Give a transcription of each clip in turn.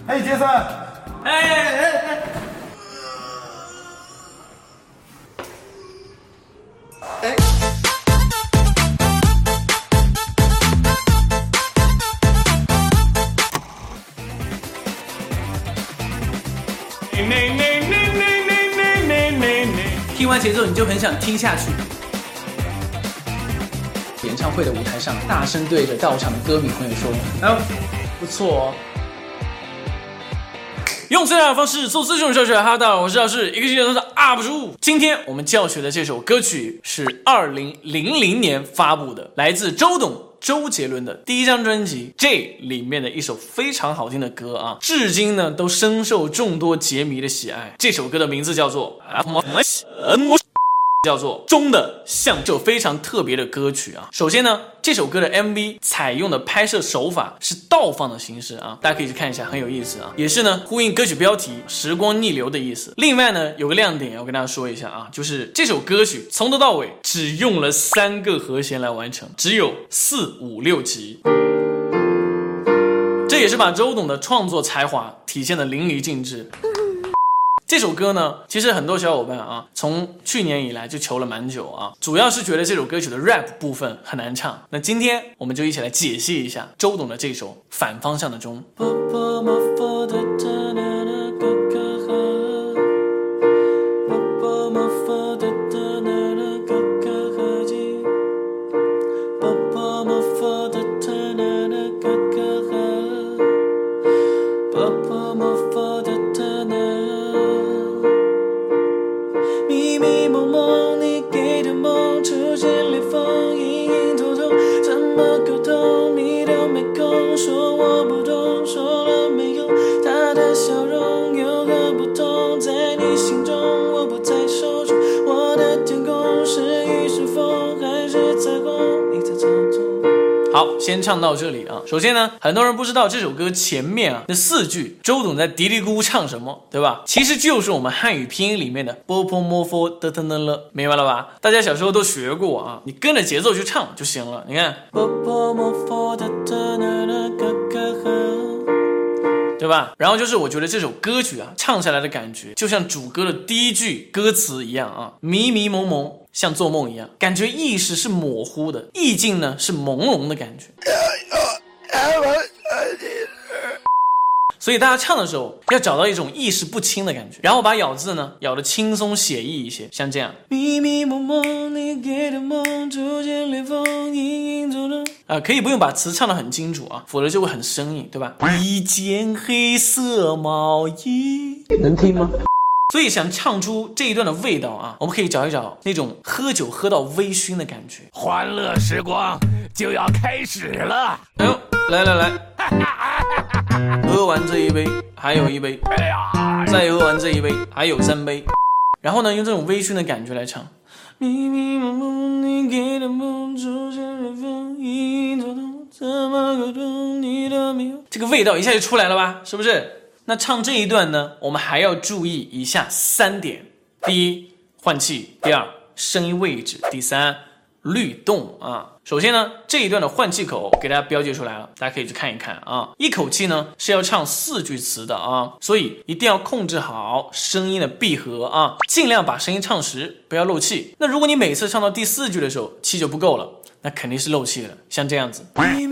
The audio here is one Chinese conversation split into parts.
嘿，杰森，哎。 听完节奏你就很想听下去。演唱会的舞台上，大声对着到场的歌迷朋友说：“哎，不错哦。”用最大的方式做资讯教学，哈，大家好，我是老师，一个系列的 UP 主。今天我们教学的这首歌曲是2000年发布的，来自周杰伦的第一张专辑 J 里面的一首非常好听的歌啊，至今呢都深受众多杰迷的喜爱。这首歌的名字叫做钟的像，这首非常特别的歌曲啊。首先呢，这首歌的 MV 采用的拍摄手法是倒放的形式啊，大家可以去看一下，很有意思啊，也是呢呼应歌曲标题时光逆流的意思。另外呢，有个亮点要跟大家说一下啊，就是这首歌曲从头到尾只用了3个和弦来完成，只有4、5、6级。这也是把周董的创作才华体现得淋漓尽致。这首歌呢，其实很多小伙伴啊，从去年以来就求了蛮久啊，主要是觉得这首歌曲的 rap 部分很难唱。那今天我们就一起来解析一下周董的这首反方向的钟。好，先唱到这里啊。首先呢，很多人不知道这首歌前面啊那4句周董在嘀嘀咕咕唱什么，对吧？其实就是我们汉语拼音里面的波波摸佛的的呢了，明白了吧？大家小时候都学过啊，你跟着节奏去唱就行了。你看，波波摸佛的的呢了咯咯呵，对吧？然后就是我觉得这首歌曲啊，唱下来的感觉就像主歌的第1句歌词一样啊，迷迷蒙蒙，像做梦一样，感觉意识是模糊的，意境呢是朦胧的感觉。所以大家唱的时候要找到一种意识不清的感觉，然后把咬字呢咬得轻松写意一些，像这样。迷迷蒙蒙，你给的梦逐渐裂缝，隐隐中中。可以不用把词唱得很清楚啊，否则就会很生硬，对吧？一件黑色毛衣，能听吗？所以想唱出这一段的味道啊，我们可以找一找那种喝酒喝到微醺的感觉。 欢乐时光就要开始了。 哎呦，来，喝完这一杯，还有1杯，哎呀，再喝完这一杯，还有3杯。然后呢，用这种微醺的感觉来唱。迷迷蒙蒙，你给的梦逐渐裂缝，隐隐作痛，怎么沟通你的没有？这个味道一下就出来了吧，是不是？那唱这一段呢，我们还要注意以下3点：第一，换气；第2，声音位置；第3，律动啊。首先呢，这一段的换气口给大家标记出来了，大家可以去看一看啊。一口气呢是要唱4句词的啊，所以一定要控制好声音的闭合啊，尽量把声音唱实，不要漏气。那如果你每次唱到第4句的时候气就不够了，那肯定是漏气了，像这样子。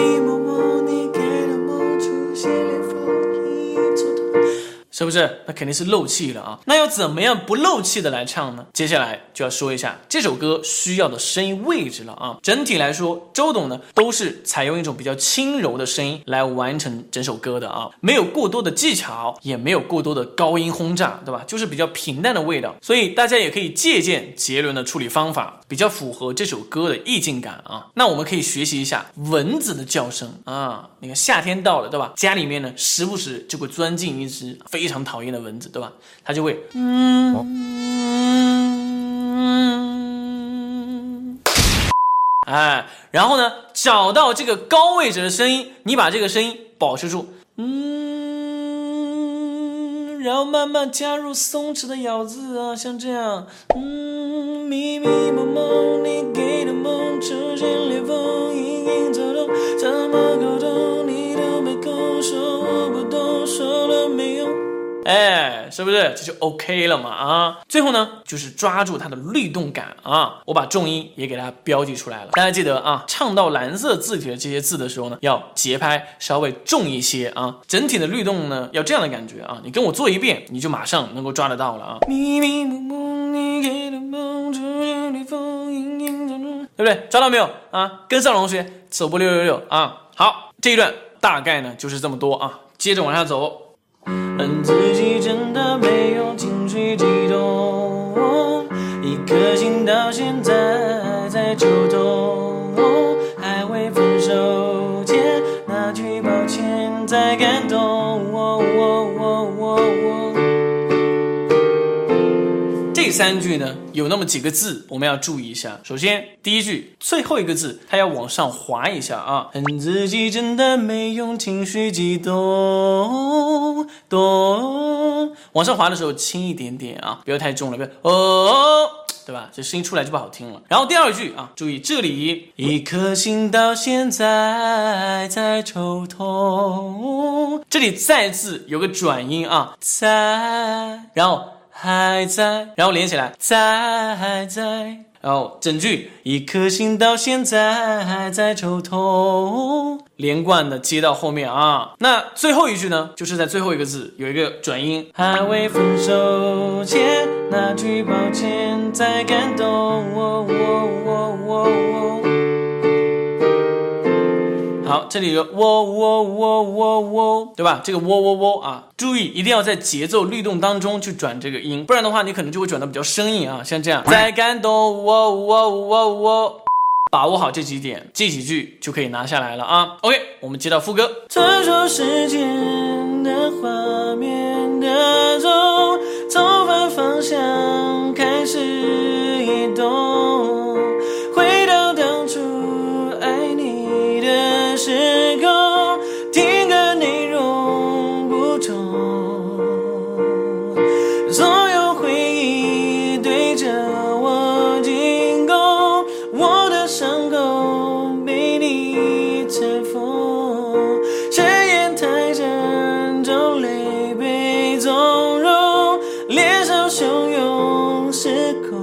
是不是？那肯定是漏气了啊。那要怎么样不漏气的来唱呢？接下来就要说一下这首歌需要的声音位置了啊。整体来说，周董呢都是采用一种比较轻柔的声音来完成整首歌的啊，没有过多的技巧，也没有过多的高音轰炸，对吧？就是比较平淡的味道。所以大家也可以借鉴杰伦的处理方法，比较符合这首歌的意境感啊。那我们可以学习一下蚊子的叫声啊。你看夏天到了，对吧？家里面呢时不时就会钻进一只非常讨厌的蚊子，对吧？它就会然后呢找到这个高位置的声音，你把这个声音保持住，然后慢慢加入松弛的咬字啊，像这样，迷迷蒙蒙，你给的梦出现裂缝，隐隐作痛，怎么沟通你都没空，说我不懂，说了哎，是不是这就 OK 了嘛？啊，最后呢就是抓住它的律动感啊，我把重音也给它标记出来了。大家记得啊，唱到蓝色字体的这些字的时候呢，要节拍稍微重一些啊，整体的律动呢要这样的感觉啊，你跟我做一遍，你就马上能够抓得到了啊。咪咪蒙蒙，你给的梦，对不对？抓到没有啊？跟上同学，手部666啊。好，这一段大概呢就是这么多啊，接着往下走。恨自己真的没有情绪激动，一颗心到现在在抽动，还未分手前那句抱歉在感动。这3句呢有那么几个字我们要注意一下。首先第一句最后一个字它要往上滑一下啊，恨自己真的没用情绪激动，往上滑的时候轻一点点啊，不要太重了，不要对吧？这声音出来就不好听了。然后第二句啊，注意这里一颗心到现在在抽痛，这里再次有个转音啊，在，然后还在，然后连起来，在，然后整句一颗心到现在还在抽痛，连贯的接到后面啊。那最后一句呢，就是在最后一个字有一个转音，还未分手前那句抱歉在感动。好，这里有喔，对吧？这个喔啊，注意一定要在节奏律动当中去转这个音，不然的话你可能就会转得比较生硬啊，像这样，在感动，把握好这几点，这几句就可以拿下来了啊。OK， 我们接到副歌。传说时间的画面的走反方向开始移动，回到当初爱你的时候，听歌内容不同，所有回忆对着我进攻，我的伤口被你拆封，誓言太沉重，泪被纵容，脸上汹涌失控。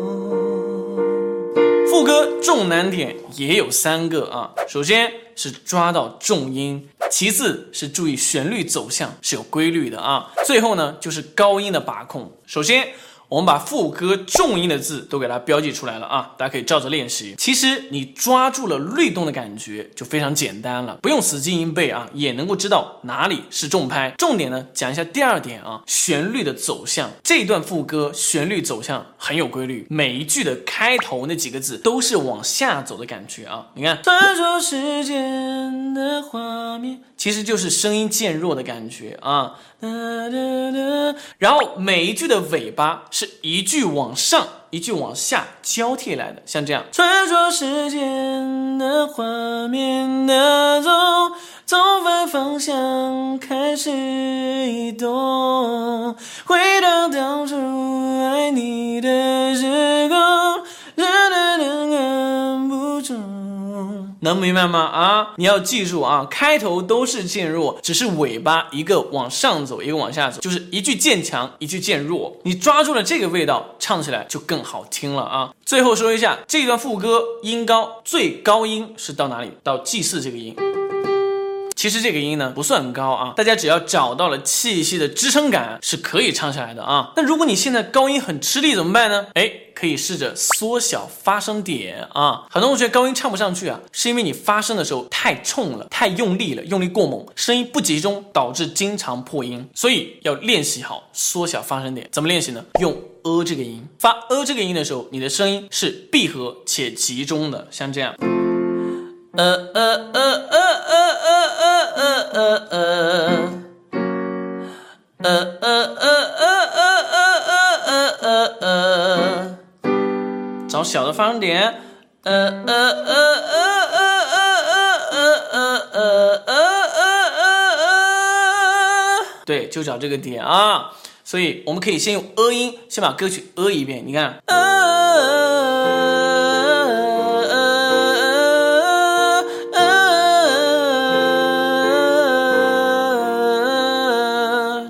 副歌重难点也有3个啊，首先是抓到重音，其次是注意旋律走向是有规律的啊，最后呢就是高音的把控。首先我们把副歌重音的字都给它标记出来了啊，大家可以照着练习。其实你抓住了律动的感觉就非常简单了，不用死记硬背啊，也能够知道哪里是重拍。重点呢讲一下第二点啊，旋律的走向。这一段副歌旋律走向很有规律，每一句的开头那几个字都是往下走的感觉啊。你看传说时间的画面，其实就是声音渐弱的感觉啊，然后每一句的尾巴是一句往上一句往下交替来的，像这样，传说时间的画面的走反方向开始移动，回到当初爱你的时候，忍不住。能明白吗？啊，你要记住啊，开头都是渐弱，只是尾巴一个往上走，一个往下走，就是一句渐强，一句渐弱。你抓住了这个味道，唱起来就更好听了啊。最后说一下，这段副歌音高最高音是到哪里？到G4这个音。其实这个音呢不算高啊，大家只要找到了气息的支撑感是可以唱下来的啊。那如果你现在高音很吃力怎么办呢？可以试着缩小发声点啊。很多同学高音唱不上去啊，是因为你发声的时候太冲了，太用力了，用力过猛，声音不集中，导致经常破音。所以要练习好缩小发声点。怎么练习呢？用这个音，发这个音的时候，你的声音是闭合且集中的，像这样。找小的发声点，对，就找这个点啊。所以我们可以先用音，先把歌曲一遍。你看，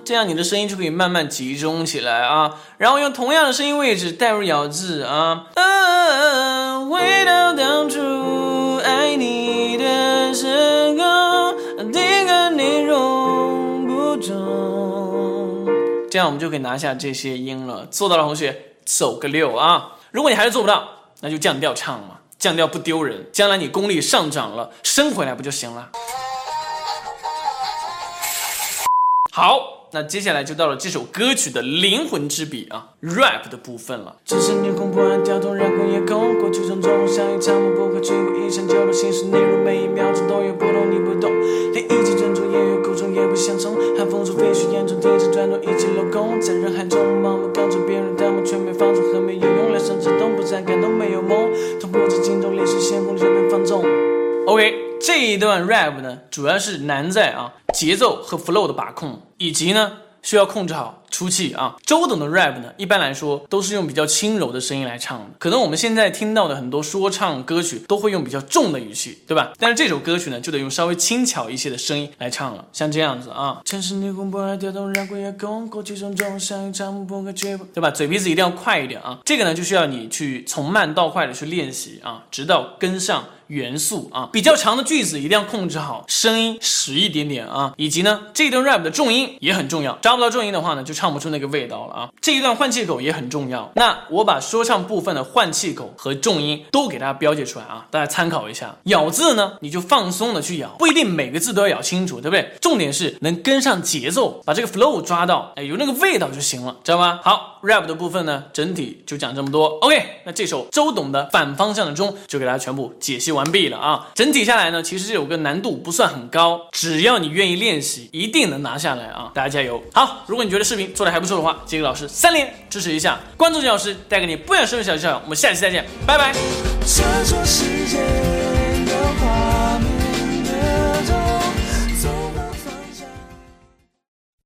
这样你的声音就可以慢慢集中起来啊。然后用同样的声音位置带入咬字啊，回到当初爱你的时候，定格你容不中，这样我们就可以拿下这些音了。做到了同学走个6啊！如果你还是做不到，那就降调唱嘛，降调不丢人，将来你功力上涨了，升回来不就行了？好，那接下来就到了这首歌曲的灵魂之笔啊 ，rap 的部分了。只是霓虹不安调动，然后夜空过去种种，像一场梦不可去过一场就的心事内容，每一秒钟都有不懂，你不懂，连一起尊重也有口中也不相冲，寒风中飞絮眼中停止转动，一起镂空，在人海中盲目跟着别人的梦，却没放出和没有用，连甚至都不再感动，没有梦，同步着惊动历史先锋人们放纵。OK， 这一段 rap 呢，主要是难在节奏和 flow 的把控，以及呢需要控制好出气啊。周董的 rap 呢，一般来说都是用比较轻柔的声音来唱的，可能我们现在听到的很多说唱歌曲都会用比较重的语气，对吧？但是这首歌曲呢，就得用稍微轻巧一些的声音来唱了，像这样子啊。城市霓虹不爱调动，让夜空过去种种，像一场不可绝，对吧？嘴皮子一定要快一点啊。这个呢，就需要你去从慢到快的去练习啊，直到跟上元素啊。比较长的句子一定要控制好，声音实一点点啊，以及呢，这一段 rap 的重音也很重要，抓不到重音的话呢，就唱不出那个味道了啊。这一段换气口也很重要，那我把说唱部分的换气口和重音都给大家标记出来啊，大家参考一下。咬字呢，你就放松的去咬，不一定每个字都要咬清楚，对不对？重点是能跟上节奏，把这个 flow 抓到，有那个味道就行了，知道吗？好， rap 的部分呢，整体就讲这么多。OK， 那这首周董的反方向的钟就给大家全部解析完毕了啊。整体下来呢，其实这首歌难度不算很高，只要你愿意练习，一定能拿下来啊！大家加油！好，如果你觉得视频做得还不错的话，杰克老师3连支持一下，关注杰老师，带给你不一样的生活小技巧。我们下期再见，拜拜。这座世界的画面